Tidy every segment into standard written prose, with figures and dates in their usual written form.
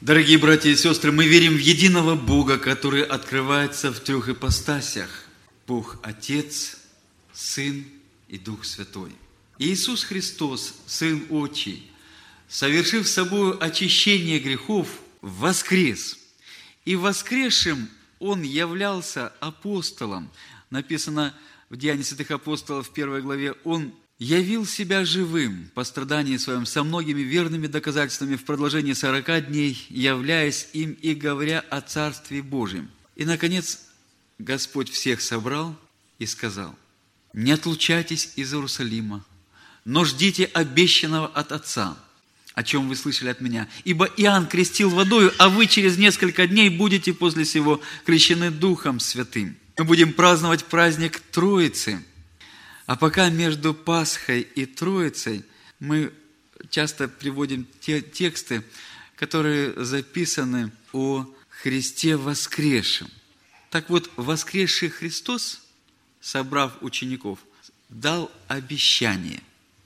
Дорогие братья и сестры, мы верим в единого Бога, который открывается в трех ипостасях. Бог Отец, Сын и Дух Святой. Иисус Христос, Сын Отчий, совершив собою очищение грехов, воскрес. И воскресшим Он являлся апостолом. Написано в Деянии святых апостолов в 1 главе, Он явил себя живым по страдании Своем со многими верными доказательствами в продолжении 40 дней, являясь им и говоря о Царстве Божьем. И, наконец, Господь всех собрал и сказал: «Не отлучайтесь из Иерусалима, но ждите обещанного от Отца, о чем вы слышали от меня. Ибо Иоанн крестил водою, а вы через несколько дней будете после сего крещены Духом Святым». Мы будем праздновать праздник Троицы. А пока между Пасхой и Троицей мы часто приводим те тексты, которые записаны о Христе воскресшем. Так вот, воскресший Христос, собрав учеников, дал обещание: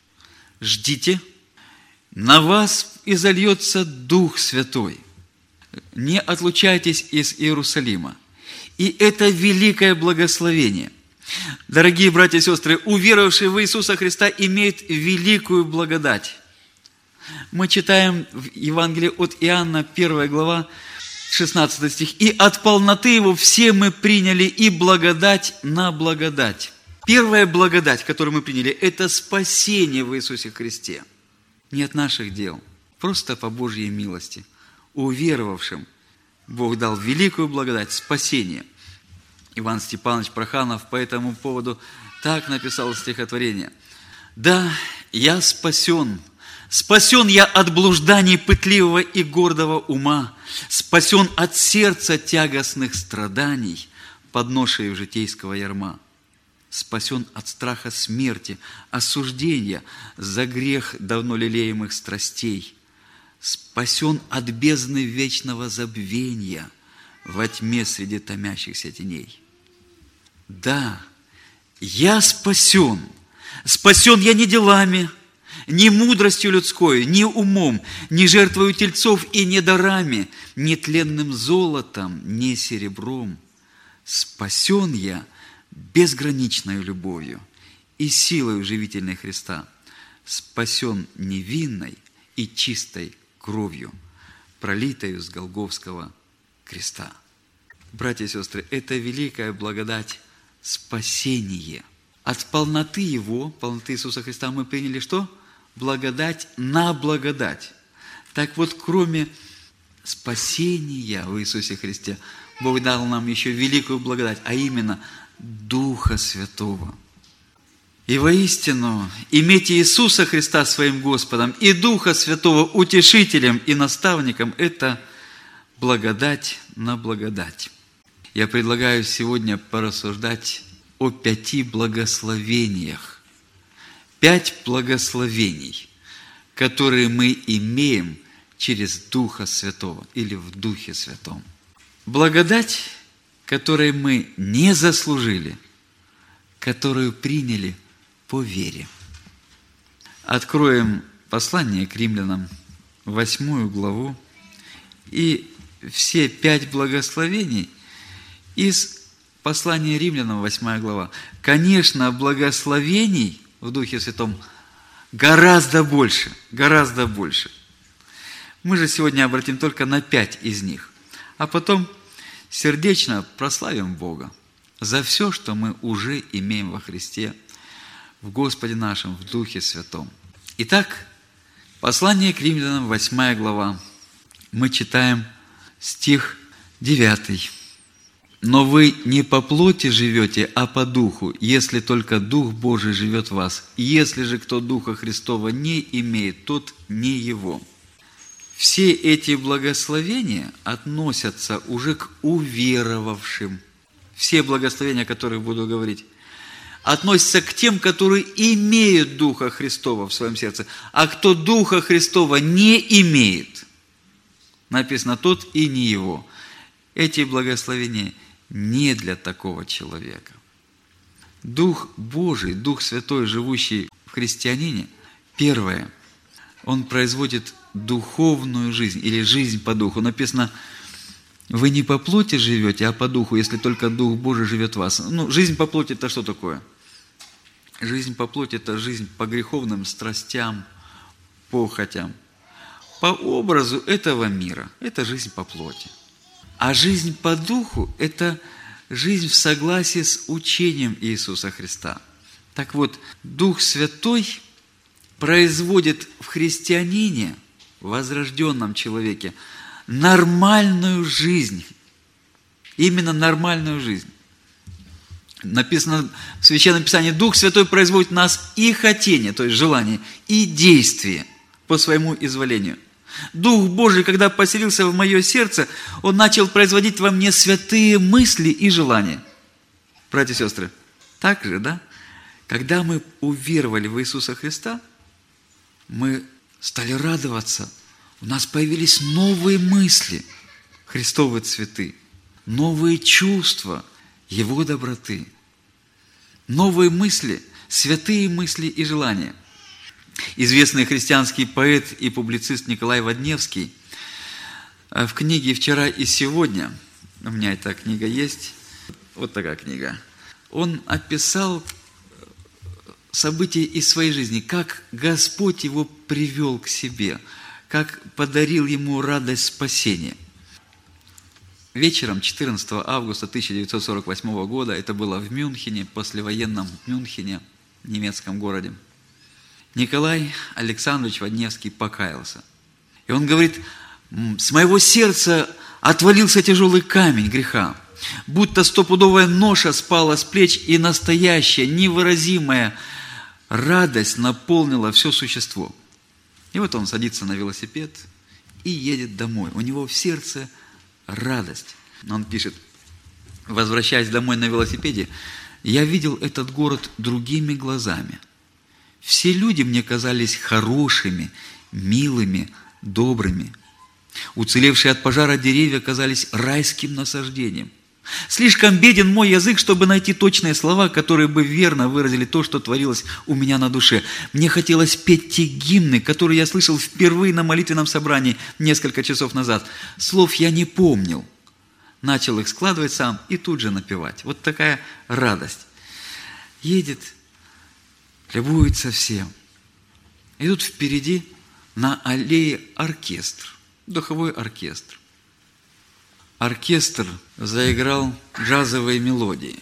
«Ждите, на вас изольется Дух Святой, не отлучайтесь из Иерусалима». И это великое благословение. Дорогие братья и сестры, уверовавшие в Иисуса Христа имеют великую благодать. Мы читаем в Евангелии от Иоанна, 1 глава, 16 стих. «И от полноты Его все мы приняли, и благодать на благодать». Первая благодать, которую мы приняли, это спасение в Иисусе Христе. Не от наших дел, просто по Божьей милости. Уверовавшим Бог дал великую благодать, спасение. Иван Степанович Проханов по этому поводу так написал стихотворение: «Да, я спасен, спасен я от блужданий пытливого и гордого ума, спасен от сердца тягостных страданий, под ношею житейского ярма, спасен от страха смерти, осуждения за грех давно лелеемых страстей, спасен от бездны вечного забвения во тьме среди томящихся теней. Да, я спасен. Спасен я не делами, не мудростью людской, не умом, не жертвою тельцов и не дарами, не тленным золотом, не серебром. Спасен я безграничной любовью и силой живительной Христа. Спасен невинной и чистой кровью, пролитою с Голгофского креста». Братья и сестры, это великая благодать спасение. От полноты Его, полноты Иисуса Христа мы приняли что? Благодать на благодать. Так вот, кроме спасения в Иисусе Христе, Бог дал нам еще великую благодать, а именно Духа Святого. И воистину, иметь Иисуса Христа своим Господом и Духа Святого утешителем и наставником – это благодать на благодать. Я предлагаю сегодня порассуждать о 5 благословениях. 5 благословений, которые мы имеем через Духа Святого или в Духе Святом. Благодать, которой мы не заслужили, которую приняли по вере. Откроем послание к римлянам, 8 главу, и все 5 благословений из послания римлянам, 8 глава. Конечно, благословений в Духе Святом гораздо больше, гораздо больше. Мы же сегодня обратим только на 5 из них, а потом сердечно прославим Бога за все, что мы уже имеем во Христе, в Господе нашем, в Духе Святом. Итак, послание к римлянам, 8 глава. Мы читаем стих 9. «Но вы не по плоти живете, а по духу, если только Дух Божий живет в вас. Если же кто Духа Христова не имеет, тот не его». Все эти благословения относятся уже к уверовавшим. Все благословения, о которых буду говорить, относятся к тем, которые имеют Духа Христова в своем сердце. А кто Духа Христова не имеет, написано, тот и не его. Эти благословения не для такого человека. Дух Божий, Дух Святой, живущий в христианине, первое, он производит духовную жизнь или жизнь по духу. Написано, вы не по плоти живете, а по духу, если только Дух Божий живет в вас. Жизнь по плоти – это что такое? Жизнь по плоти – это жизнь по греховным страстям, похотям. По образу этого мира – это жизнь по плоти. А жизнь по духу – это жизнь в согласии с учением Иисуса Христа. Так вот, Дух Святой производит в христианине, в возрожденном человеке, нормальную жизнь. Именно нормальную жизнь. Написано в Священном Писании, Дух Святой производит в нас и хотение, то есть желание, и действие по своему изволению. Дух Божий, когда поселился в мое сердце, Он начал производить во мне святые мысли и желания. Братья и сестры, так же, да? Когда мы уверовали в Иисуса Христа, мы стали радоваться. У нас появились новые мысли, Христовые цветы, новые чувства Его доброты, новые мысли, святые мысли и желания. Известный христианский поэт и публицист Николай Водневский в книге «Вчера и сегодня», у меня эта книга есть, вот такая книга, он описал события из своей жизни, как Господь его привел к себе, как подарил ему радость спасения. Вечером 14 августа 1948 года, это было в Мюнхене, послевоенном Мюнхене, немецком городе, Николай Александрович Водневский покаялся. И он говорит, с моего сердца отвалился тяжелый камень греха, будто стопудовая ноша спала с плеч, и настоящая, невыразимая радость наполнила все существо. И вот он садится на велосипед и едет домой. У него в сердце радость. Он пишет, возвращаясь домой на велосипеде, я видел этот город другими глазами. Все люди мне казались хорошими, милыми, добрыми. Уцелевшие от пожара деревья казались райским насаждением. Слишком беден мой язык, чтобы найти точные слова, которые бы верно выразили то, что творилось у меня на душе. Мне хотелось петь те гимны, которые я слышал впервые на молитвенном собрании несколько часов назад. Слов я не помнил. Начал их складывать сам и тут же напевать. Вот такая радость. Едет, любуется всем. И тут впереди на аллее оркестр, духовой оркестр. Оркестр заиграл джазовые мелодии.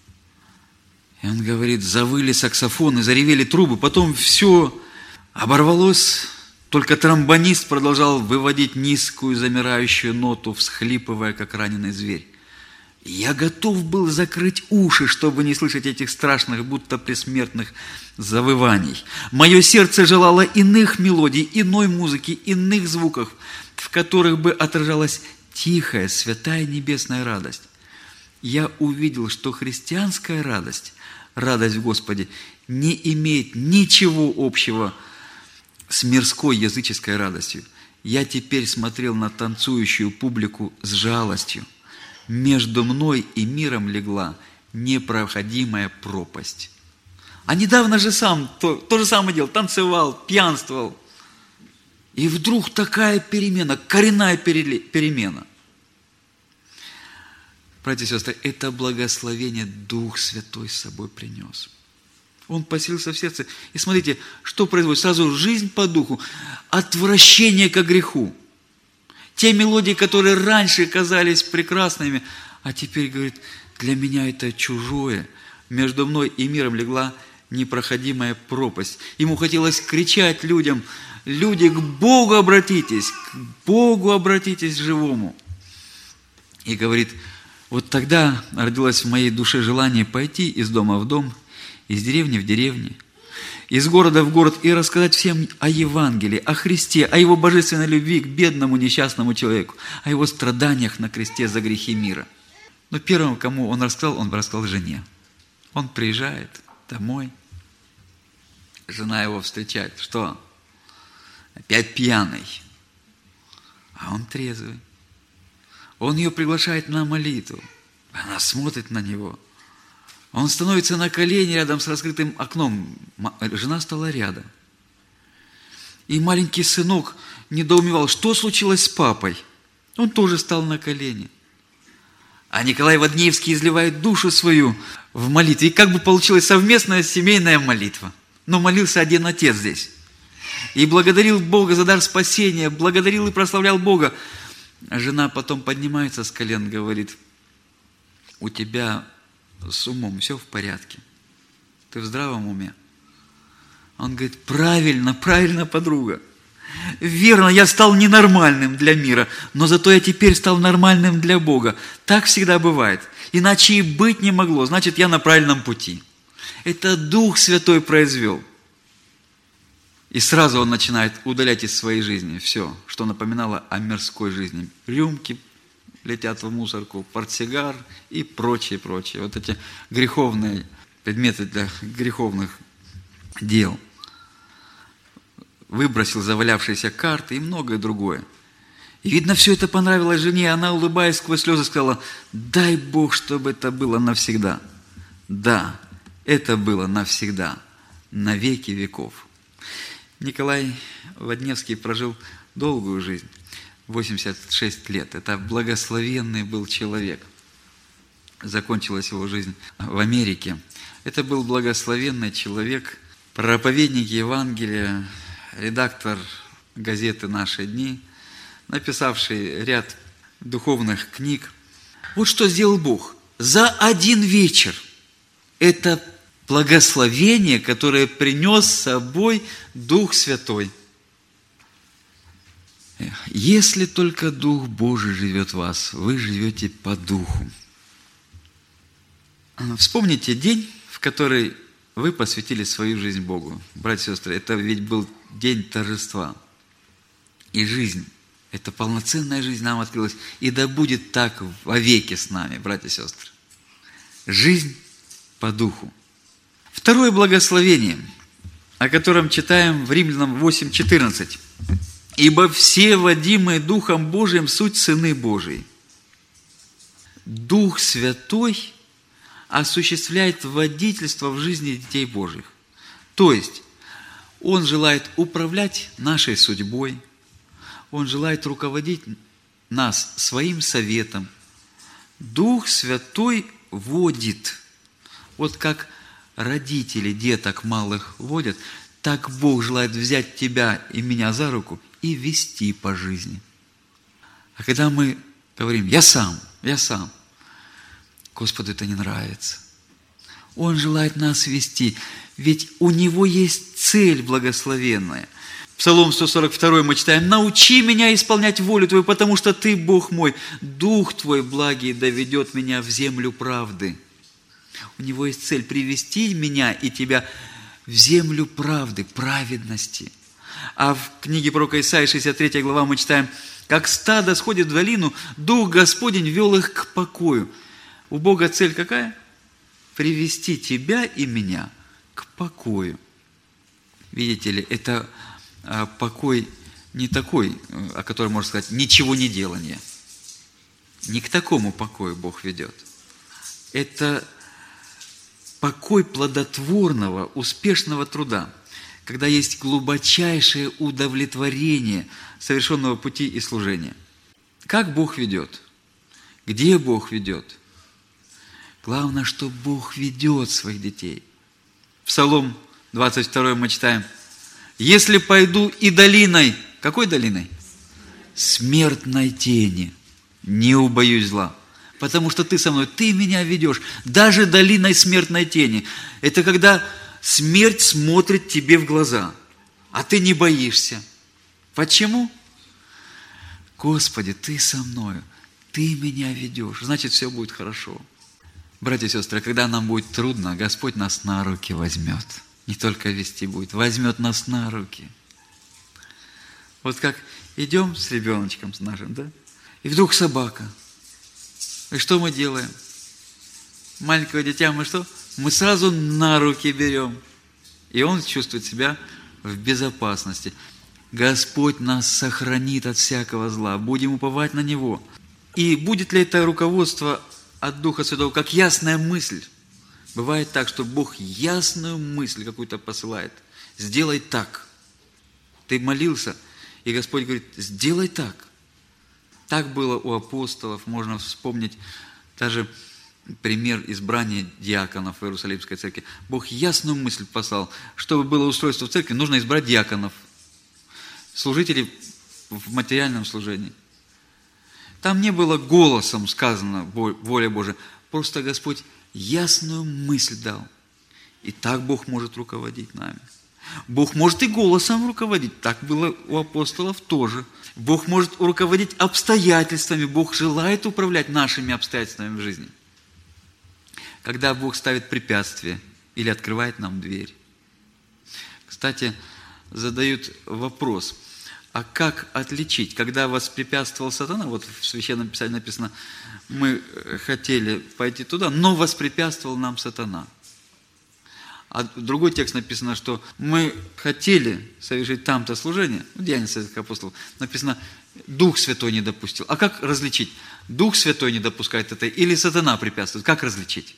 И он говорит, завыли саксофоны, заревели трубы, потом все оборвалось, только тромбонист продолжал выводить низкую замирающую ноту, всхлипывая, как раненый зверь. Я готов был закрыть уши, чтобы не слышать этих страшных, будто предсмертных завываний. Мое сердце желало иных мелодий, иной музыки, иных звуков, в которых бы отражалась тихая, святая небесная радость. Я увидел, что христианская радость, радость в Господе, не имеет ничего общего с мирской языческой радостью. Я теперь смотрел на танцующую публику с жалостью. Между мной и миром легла непроходимая пропасть. А недавно же сам то же самое делал, танцевал, пьянствовал. И вдруг такая перемена, коренная перемена. Братья и сестры, это благословение Дух Святой с собой принес. Он поселился в сердце. И смотрите, что производит. Сразу жизнь по духу, отвращение ко греху. Те мелодии, которые раньше казались прекрасными, а теперь, говорит, для меня это чужое. Между мной и миром легла непроходимая пропасть. Ему хотелось кричать людям, люди, к Богу обратитесь живому. И говорит, вот тогда родилось в моей душе желание пойти из дома в дом, из деревни в деревню, из города в город и рассказать всем о Евангелии, о Христе, о Его божественной любви к бедному несчастному человеку, о Его страданиях на кресте за грехи мира. Но первым, кому он рассказал жене. Он приезжает домой, жена его встречает. Что? Опять пьяный. А он трезвый. Он ее приглашает на молитву. Она смотрит на него. Он становится на колени рядом с раскрытым окном. Жена стала рядом. И маленький сынок недоумевал, что случилось с папой. Он тоже стал на колени. А Николай Воднеевский изливает душу свою в молитве. И как бы получилась совместная семейная молитва. Но молился один отец здесь. И благодарил Бога за дар спасения, благодарил и прославлял Бога. А жена потом поднимается с колен, говорит, у тебя с умом все в порядке? Ты в здравом уме? Он говорит, правильно, подруга. Верно, я стал ненормальным для мира, но зато я теперь стал нормальным для Бога. Так всегда бывает. Иначе и быть не могло, значит, я на правильном пути. Это Дух Святой произвел. И сразу он начинает удалять из своей жизни все, что напоминало о мирской жизни. Рюмки летят в мусорку, портсигар и прочее. Вот эти греховные предметы для греховных дел. Выбросил завалявшиеся карты и многое другое. И видно, все это понравилось жене, она, улыбаясь сквозь слезы, сказала, дай Бог, чтобы это было навсегда. Да, это было навсегда, на веки веков. Николай Воднеевский прожил долгую жизнь, 86 лет. Это благословенный был человек. Закончилась его жизнь в Америке. Это был благословенный человек, проповедник Евангелия, редактор газеты «Наши дни», написавший ряд духовных книг. Вот что сделал Бог. За один вечер это благословение, которое принес с собой Дух Святой. Если только Дух Божий живет в вас, вы живете по Духу. Вспомните день, в который вы посвятили свою жизнь Богу. Братья и сестры, это ведь был день торжества. И жизнь, это полноценная жизнь нам открылась. И да будет так вовеки с нами, братья и сестры. Жизнь по Духу. Второе благословение, о котором читаем в Римлянам 8:14. «Ибо все, водимые Духом Божиим, суть сыны Божии». Дух Святой осуществляет водительство в жизни детей Божьих. То есть, Он желает управлять нашей судьбой, Он желает руководить нас своим советом. Дух Святой водит. Вот как родители деток малых водят, так Бог желает взять тебя и меня за руку и вести по жизни. А когда мы говорим, я сам, Господу это не нравится. Он желает нас вести, ведь у Него есть цель благословенная. Псалом 142 мы читаем, «Научи меня исполнять волю Твою, потому что Ты, Бог мой, Дух Твой благий доведет меня в землю правды». У Него есть цель привести меня и тебя в землю правды, праведности. А в книге пророка Исаии, 63 глава, мы читаем, «Как стадо сходит в долину, Дух Господень вел их к покою». У Бога цель какая? Привести тебя и меня к покою. Видите ли, это покой не такой, о котором можно сказать, ничего не делание. Не к такому покою Бог ведет. Это покой плодотворного, успешного труда, когда есть глубочайшее удовлетворение совершенного пути и служения. Как Бог ведет? Где Бог ведет? Главное, что Бог ведет своих детей. Псалом 22 мы читаем, «Если пойду и долиной», какой долиной? Смертной тени, не убоюсь зла. Потому что ты со мной, ты меня ведешь. Даже долиной смертной тени. Это когда смерть смотрит тебе в глаза, а ты не боишься. Почему? Господи, ты со мною, ты меня ведешь. Значит, все будет хорошо. Братья и сестры, когда нам будет трудно, Господь нас на руки возьмет. Не только вести будет, возьмет нас на руки. Вот как идем с ребеночком с нашим, да? И вдруг собака. И что мы делаем? Маленького дитя мы что? Мы сразу на руки берем. И он чувствует себя в безопасности. Господь нас сохранит от всякого зла. Будем уповать на Него. И будет ли это руководство от Духа Святого, как ясная мысль? Бывает так, что Бог ясную мысль какую-то посылает. Сделай так. Ты молился, и Господь говорит, сделай так. Так было у апостолов, можно вспомнить даже пример избрания диаконов в Иерусалимской церкви. Бог ясную мысль послал, чтобы было устройство в церкви, нужно избрать диаконов, служителей в материальном служении. Там не было голосом сказано воля Божия, просто Господь ясную мысль дал. И так Бог может руководить нами. Бог может и голосом руководить, так было у апостолов тоже. Бог может руководить обстоятельствами, Бог желает управлять нашими обстоятельствами в жизни. Когда Бог ставит препятствие или открывает нам дверь. Кстати, задают вопрос, а как отличить, когда воспрепятствовал сатана, вот в Священном Писании написано, мы хотели пойти туда, но воспрепятствовал нам сатана. А другой текст написано, что мы хотели совершить там-то служение, в Деяниях святых апостолов, написано, Дух Святой не допустил. А как различить? Дух Святой не допускает это или сатана препятствует? Как различить?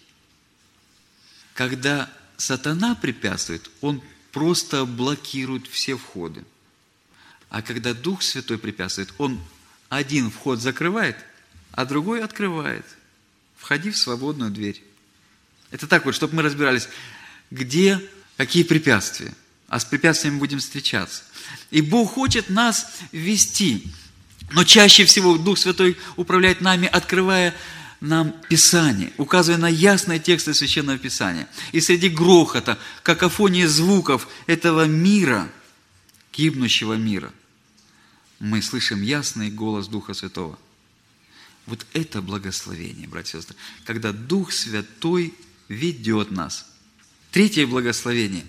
Когда сатана препятствует, он просто блокирует все входы. А когда Дух Святой препятствует, он один вход закрывает, а другой открывает. Входи в свободную дверь. Это так вот, чтобы мы разбирались, где, какие препятствия. А с препятствиями будем встречаться. И Бог хочет нас вести. Но чаще всего Дух Святой управляет нами, открывая нам Писание, указывая на ясные тексты Священного Писания. И среди грохота, какофонии звуков этого мира, гибнущего мира, мы слышим ясный голос Духа Святого. Вот это благословение, братья и сестры, когда Дух Святой ведет нас. Третье благословение,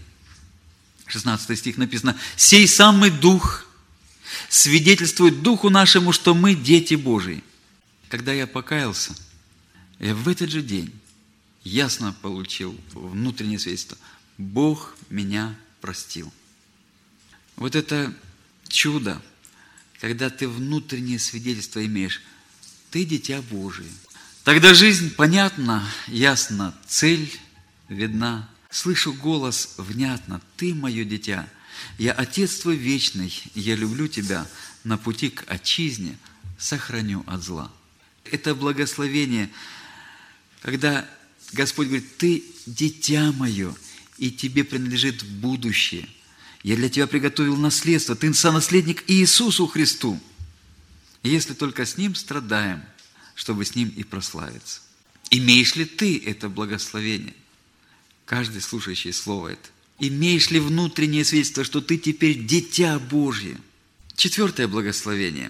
16 стих написано, «Сей самый Дух свидетельствует Духу нашему, что мы дети Божии». Когда я покаялся, я в этот же день ясно получил внутреннее свидетельство. Бог меня простил. Вот это чудо, когда ты внутреннее свидетельство имеешь. Ты дитя Божие. Тогда жизнь понятна, ясна, цель видна. Слышу голос внятно. Ты мое дитя. Я Отец твой вечный. Я люблю тебя. На пути к отчизне сохраню от зла. Это благословение, когда Господь говорит, ты дитя мое, и тебе принадлежит будущее. Я для тебя приготовил наследство. Ты сонаследник Иисусу Христу. Если только с Ним страдаем, чтобы с Ним и прославиться. Имеешь ли ты это благословение? Каждый слушающий слово это. Имеешь ли внутреннее свидетельство, что ты теперь дитя Божье? Четвертое благословение.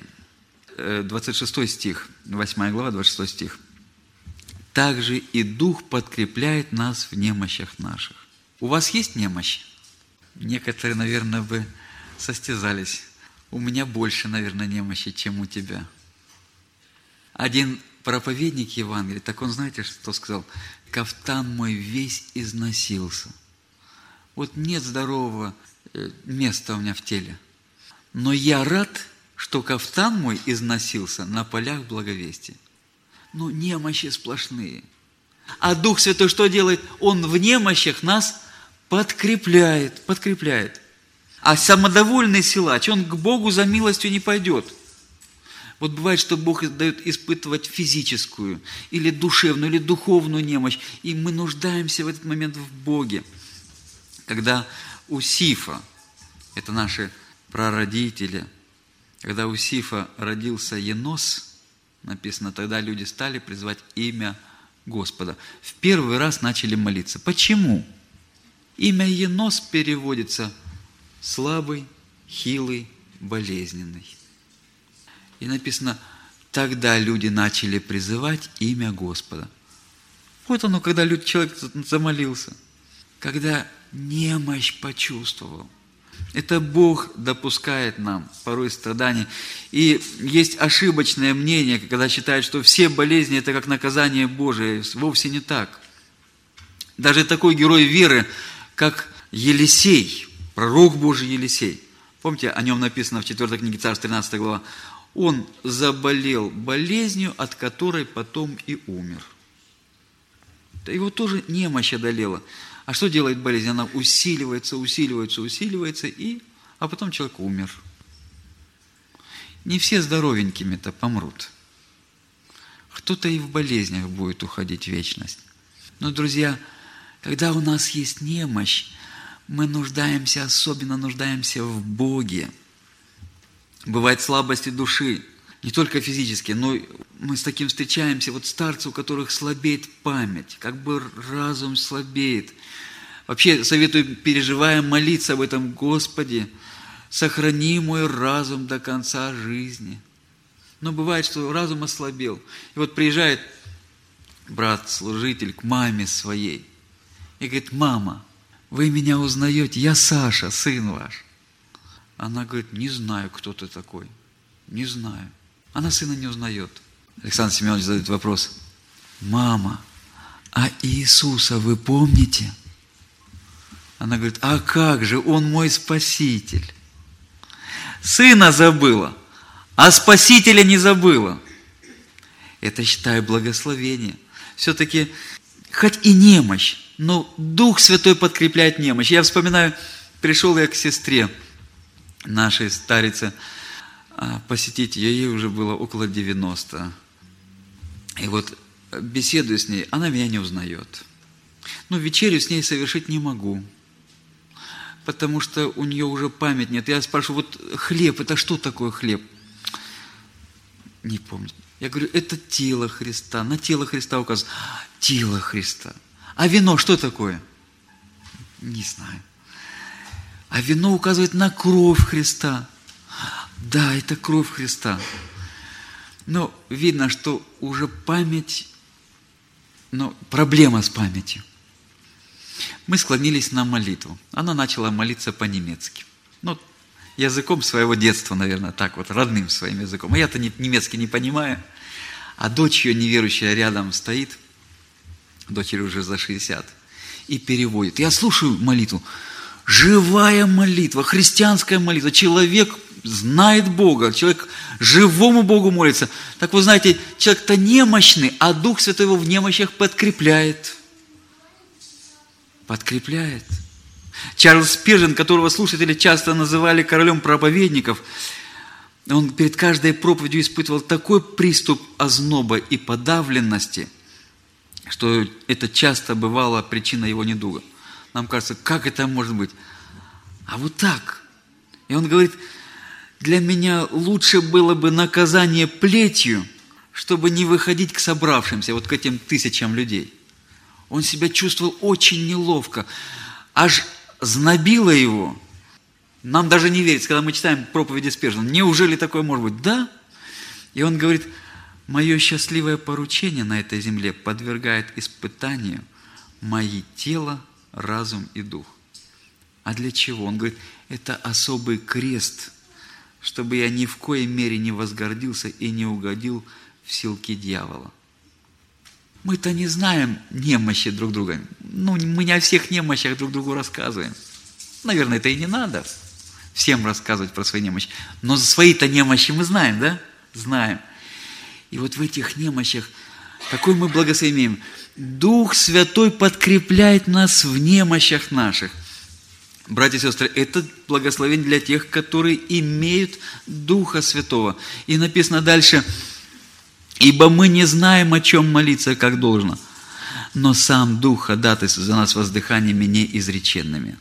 26 стих, 8 глава, 26 стих. «Также и Дух подкрепляет нас в немощах наших». У вас есть немощь? Некоторые, наверное, бы состязались. У меня больше, наверное, немощи, чем у тебя. Один проповедник Евангелия, так он, знаете, что сказал? «Кафтан мой весь износился». Вот нет здорового места у меня в теле. Но я рад, что кафтан мой износился на полях благовестия. Ну, немощи сплошные. А Дух Святой что делает? Он в немощах нас подкрепляет. А самодовольный силач, он к Богу за милостью не пойдет. Вот бывает, что Бог дает испытывать физическую, или душевную, или духовную немощь, и мы нуждаемся в этот момент в Боге. Когда у Сифа, это наши прародители, когда у Сифа родился Енос, написано, тогда люди стали призывать имя Господа. В первый раз начали молиться. Почему? Имя Енос переводится слабый, хилый, болезненный. И написано, тогда люди начали призывать имя Господа. Вот оно, когда человек замолился, когда немощь почувствовал. Это Бог допускает нам порой страдания. И есть ошибочное мнение, когда считают, что все болезни – это как наказание Божие. Вовсе не так. Даже такой герой веры, как Елисей, пророк Божий Елисей. Помните, о нем написано в 4 книге Царств, 13 глава. Он заболел болезнью, от которой потом и умер. Его тоже немощь одолела. А что делает болезнь? Она усиливается, и а потом человек умер. Не все здоровенькими-то помрут. Кто-то и в болезнях будет уходить в вечность. Но, друзья, когда у нас есть немощь, мы особенно нуждаемся в Боге. Бывают слабости души, не только физические, но мы с таким встречаемся, вот старцы, у которых слабеет память, как бы разум слабеет. Вообще советую, переживая, молиться об этом: Господи, сохрани мой разум до конца жизни. Но бывает, что разум ослабел. И вот приезжает брат-служитель к маме своей и говорит: мама, вы меня узнаете? Я Саша, сын ваш. Она говорит: не знаю, кто ты такой. Не знаю. Она сына не узнает. Александр Семенович задает вопрос: мама, а Иисуса вы помните? Она говорит: а как же, Он мой Спаситель. Сына забыла, а Спасителя не забыла. Это, считаю, благословение. Все-таки, хоть и немощь, но Дух Святой подкрепляет немощь. Я вспоминаю, пришел я к сестре нашей старице посетить ее, ей уже было около 90. И вот беседую с ней, она меня не узнает. Но вечерю с ней совершить не могу, потому что у нее уже память нет. Я спрашиваю: вот хлеб, это что такое хлеб? Не помню. Я говорю: это тело Христа. На тело Христа указано. Тело Христа. А вино что такое? Не знаю. А вино указывает на кровь Христа. Да, это кровь Христа. Но видно, что уже память, проблема с памятью. Мы склонились на молитву. Она начала молиться по-немецки. Языком своего детства, наверное, так вот, родным своим языком. А я-то немецкий не понимаю. А дочь ее неверующая рядом стоит, дочери уже за 60, и переводит. Я слушаю молитву. Живая молитва, христианская молитва. Человек знает Бога, человек живому Богу молится. Так вы знаете, человек-то немощный, а Дух Святой его в немощах подкрепляет. Подкрепляет. Чарльз Спиржен, которого слушатели часто называли королем проповедников, он перед каждой проповедью испытывал такой приступ озноба и подавленности, что это часто бывало причиной его недуга. Нам кажется, как это может быть? А вот так. И он говорит: для меня лучше было бы наказание плетью, чтобы не выходить к собравшимся, вот к этим тысячам людей. Он себя чувствовал очень неловко. Аж знобило его. Нам даже не верится, когда мы читаем проповеди Спиржена. Неужели такое может быть? Да. И он говорит: мое счастливое поручение на этой земле подвергает испытанию мои тело, разум и дух. А для чего? Он говорит: это особый крест, чтобы я ни в коей мере не возгордился и не угодил в силки дьявола. Мы-то не знаем немощи друг друга. Мы не о всех немощах друг другу рассказываем. Наверное, это и не надо всем рассказывать про свои немощи. Но свои-то немощи мы знаем, да? Знаем. И вот в этих немощах какое мы благословение имеем. Дух Святой подкрепляет нас в немощах наших. Братья и сестры, это благословение для тех, которые имеют Духа Святого. И написано дальше: ибо мы не знаем, о чем молиться, как должно, но сам Дух ходатайствует за нас воздыханиями неизреченными.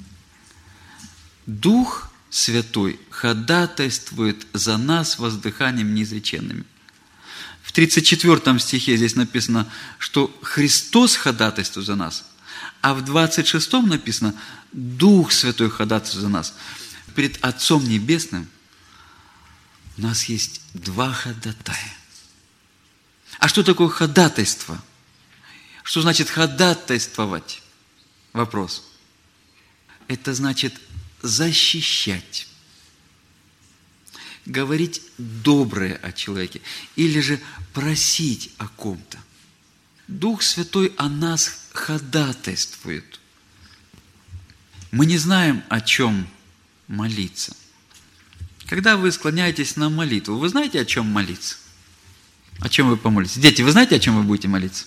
Дух Святой ходатайствует за нас воздыханиями неизреченными. В 34 стихе здесь написано, что Христос ходатайствует за нас, а в 26 написано: Дух Святой ходатайствует за нас. Перед Отцом Небесным у нас есть два ходатая. А что такое ходатайство? Что значит ходатайствовать? Вопрос. Это значит защищать, говорить доброе о человеке или же просить о ком-то. Дух Святой о нас ходатайствует. Мы не знаем, о чем молиться. Когда вы склоняетесь на молитву, вы знаете, о чем молиться? О чем вы помолитесь? Дети, вы знаете, о чем вы будете молиться?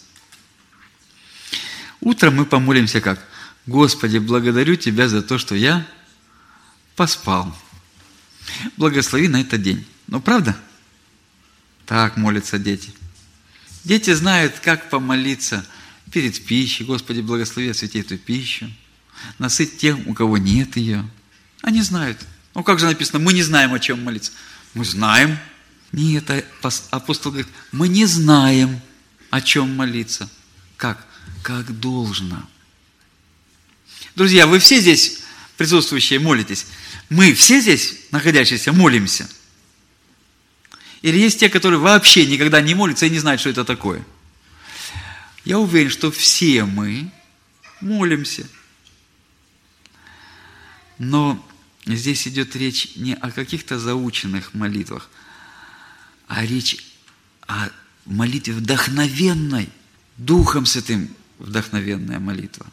Утром мы помолимся как? Господи, благодарю Тебя за то, что я поспал. Благослови на этот день. Ну, правда? Так молятся дети. Дети знают, как помолиться перед пищей. Господи, благослови, освети эту пищу. Насыть тем, у кого нет ее. Они знают. Ну, как же написано, мы не знаем, о чем молиться. Мы знаем. Нет, апостол говорит, мы не знаем, о чем молиться. Как? Как должно. Друзья, вы все здесь присутствующие молитесь? Мы все здесь, находящиеся, молимся? Или есть те, которые вообще никогда не молятся и не знают, что это такое? Я уверен, что все мы молимся. Но здесь идет речь не о каких-то заученных молитвах, а речь о молитве вдохновенной, Духом Святым вдохновенная молитва.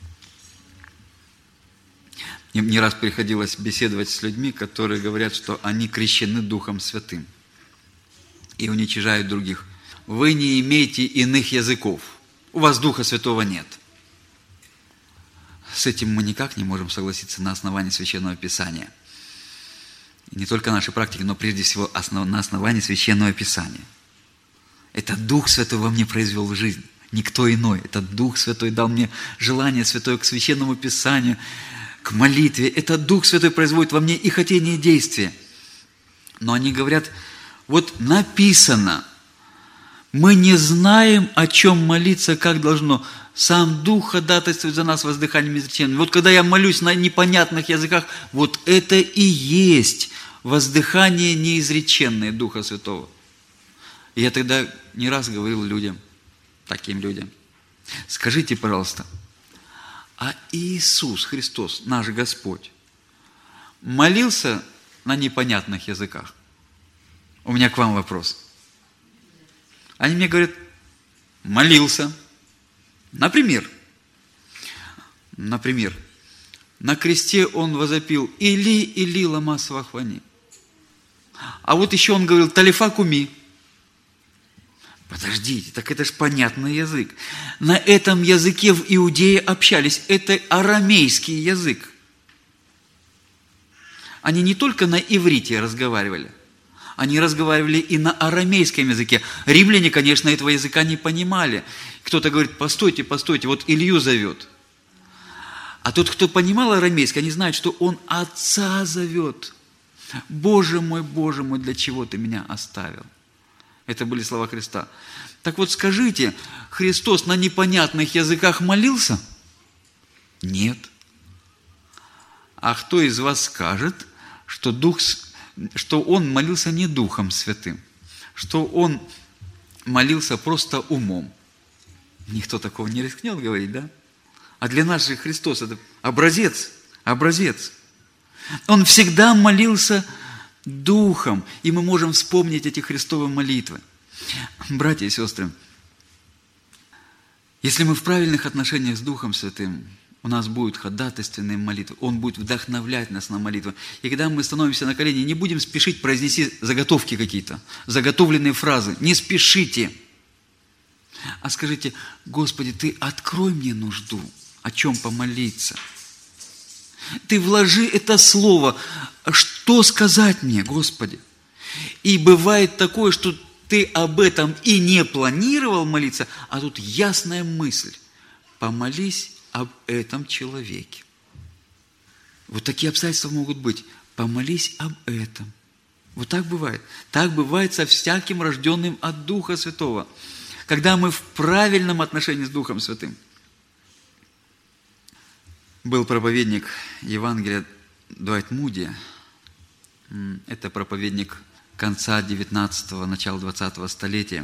Мне не раз приходилось беседовать с людьми, которые говорят, что они крещены Духом Святым и уничижают других. Вы не имеете иных языков, у вас Духа Святого нет. С этим мы никак не можем согласиться на основании Священного Писания. И не только нашей практики, но прежде всего на основании Священного Писания. Это Дух Святой во мне произвел жизнь, никто иной. Это Дух Святой дал мне желание святое к Священному Писанию, к молитве. Это Дух Святой производит во мне и хотение, и действие. Но они говорят, вот написано, мы не знаем, о чем молиться, как должно. Сам Дух ходатайствует за нас воздыханием изреченным. Вот когда я молюсь на непонятных языках, вот это и есть воздыхание неизреченное Духа Святого. И я тогда не раз говорил людям, таким людям, скажите, пожалуйста, а Иисус Христос, наш Господь, молился на непонятных языках? У меня к вам вопрос. Они мне говорят, молился. Например, на кресте он возопил «Или, Или, лама савахвани». А вот еще он говорил «Талифа куми». Подождите, так это ж понятный язык. На этом языке в Иудее общались. Это арамейский язык. Они не только на иврите разговаривали, они разговаривали и на арамейском языке. Римляне, конечно, этого языка не понимали. Кто-то говорит, постойте, вот Илью зовет. А тот, кто понимал арамейский, они знают, что он Отца зовет. Боже мой, для чего ты меня оставил? Это были слова Христа. Так вот скажите, Христос на непонятных языках молился? Нет. А кто из вас скажет, что Он молился не Духом Святым, что Он молился просто умом? Никто такого не рискнет говорить, да? А для нас же Христос – это образец. Он всегда молился Духом, и мы можем вспомнить эти Христовые молитвы. Братья и сестры, если мы в правильных отношениях с Духом Святым, у нас будут ходатайственные молитвы, Он будет вдохновлять нас на молитву. И когда мы становимся на колени, не будем спешить произнести заготовки какие-то, заготовленные фразы. Не спешите. А скажите, Господи, Ты открой мне нужду, о чем помолиться. Ты вложи это слово, что сказать мне, Господи. И бывает такое, что ты об этом и не планировал молиться, а тут ясная мысль. Помолись об этом человеке. Вот такие обстоятельства могут быть. Помолись об этом. Вот так бывает. Так бывает со всяким рожденным от Духа Святого. Когда мы в правильном отношении с Духом Святым. Был проповедник Евангелия Дуайт Муди. Это проповедник конца 19-го, начала 20-го столетия.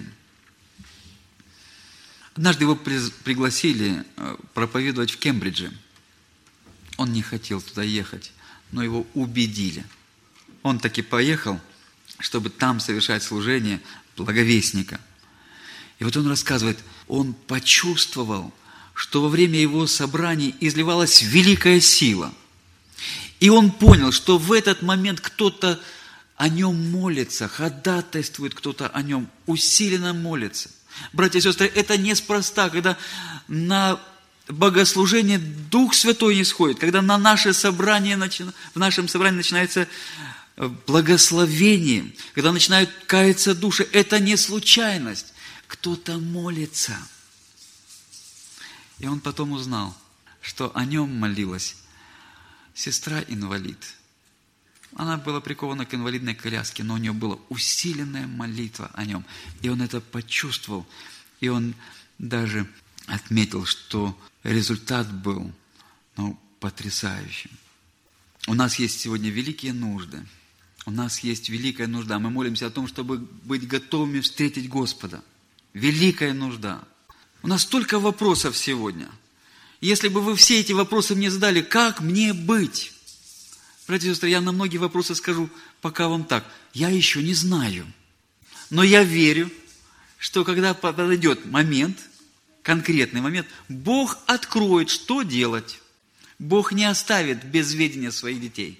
Однажды его пригласили проповедовать в Кембридже. Он не хотел туда ехать, но его убедили. Он таки поехал, чтобы там совершать служение благовестника. И вот он рассказывает, он почувствовал, что во время его собраний изливалась великая сила. И он понял, что в этот момент кто-то о нем молится, ходатайствует кто-то о нем, усиленно молится. Братья и сестры, это неспроста, когда на богослужение Дух Святой не сходит, когда на наше собрание, в нашем собрании начинается благословение, когда начинают каяться души, это не случайность. Кто-то молится. И он потом узнал, что о нем молилась сестра-инвалид. Она была прикована к инвалидной коляске, но у нее была усиленная молитва о нем. И он это почувствовал. И он даже отметил, что результат был потрясающим. У нас есть сегодня великие нужды. У нас есть великая нужда. Мы молимся о том, чтобы быть готовыми встретить Господа. Великая нужда. У нас столько вопросов сегодня. Если бы вы все эти вопросы мне задали, как мне быть? Братья и сестры, я на многие вопросы скажу пока вам так. Я еще не знаю. Но я верю, что когда подойдет момент, конкретный момент, Бог откроет, что делать. Бог не оставит без ведения своих детей.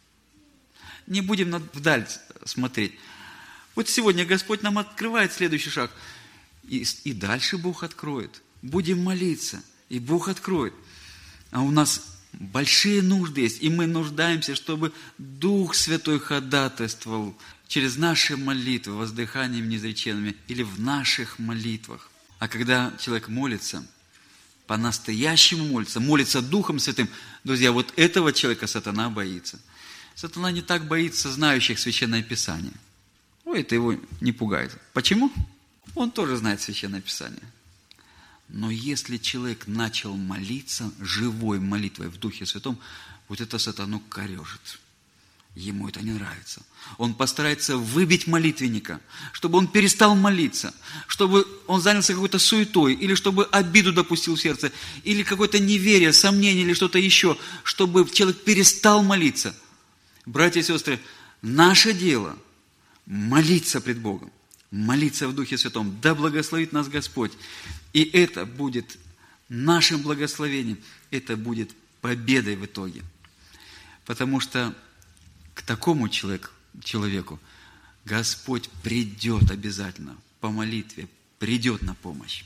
Не будем вдаль смотреть. Вот сегодня Господь нам открывает следующий шаг. И дальше Бог откроет. Будем молиться, и Бог откроет. А у нас большие нужды есть, и мы нуждаемся, чтобы Дух Святой ходатайствовал через наши молитвы, воздыханиями неизреченными, или в наших молитвах. А когда человек молится, по-настоящему молится Духом Святым, друзья, вот этого человека сатана боится. Сатана не так боится знающих Священное Писание. Ой, это его не пугает. Почему? Он тоже знает Священное Писание. Но если человек начал молиться живой молитвой в Духе Святом, вот это сатану корежит. Ему это не нравится. Он постарается выбить молитвенника, чтобы он перестал молиться, чтобы он занялся какой-то суетой, или чтобы обиду допустил в сердце, или какое-то неверие, сомнение, или что-то еще, чтобы человек перестал молиться. Братья и сестры, наше дело молиться пред Богом, молиться в Духе Святом. Да благословит нас Господь. И это будет нашим благословением, это будет победой в итоге. Потому что к такому человеку Господь придет обязательно по молитве, придет на помощь.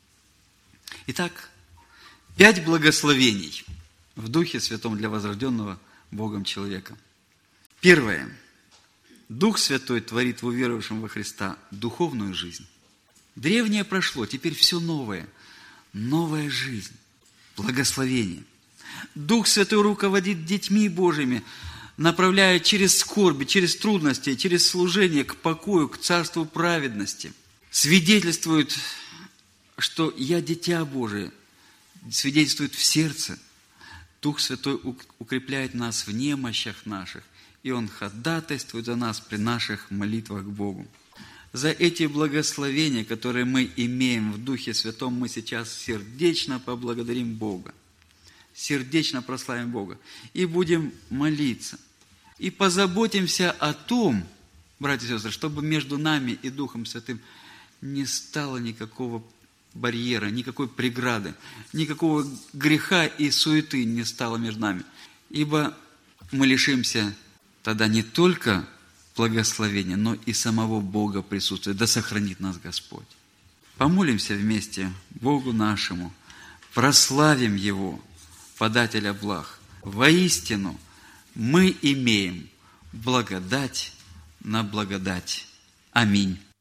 Итак, 5 благословений в Духе Святом для возрожденного Богом человека. Первое. Дух Святой творит в уверовавшем во Христа духовную жизнь. Древнее прошло, теперь все новое. Новая жизнь, благословение. Дух Святой руководит детьми Божьими, направляя через скорби, через трудности, через служение к покою, к царству праведности. Свидетельствует, что я дитя Божие, свидетельствует в сердце. Дух Святой укрепляет нас в немощах наших, и Он ходатайствует за нас при наших молитвах к Богу. За эти благословения, которые мы имеем в Духе Святом, мы сейчас сердечно поблагодарим Бога. Сердечно прославим Бога. И будем молиться. И позаботимся о том, братья и сестры, чтобы между нами и Духом Святым не стало никакого барьера, никакой преграды, никакого греха и суеты не стало между нами. Ибо мы лишимся тогда не только благословения, но и самого Бога присутствия. Да сохранит нас Господь. Помолимся вместе Богу нашему, прославим Его, подателя благ. Воистину, мы имеем благодать на благодать. Аминь.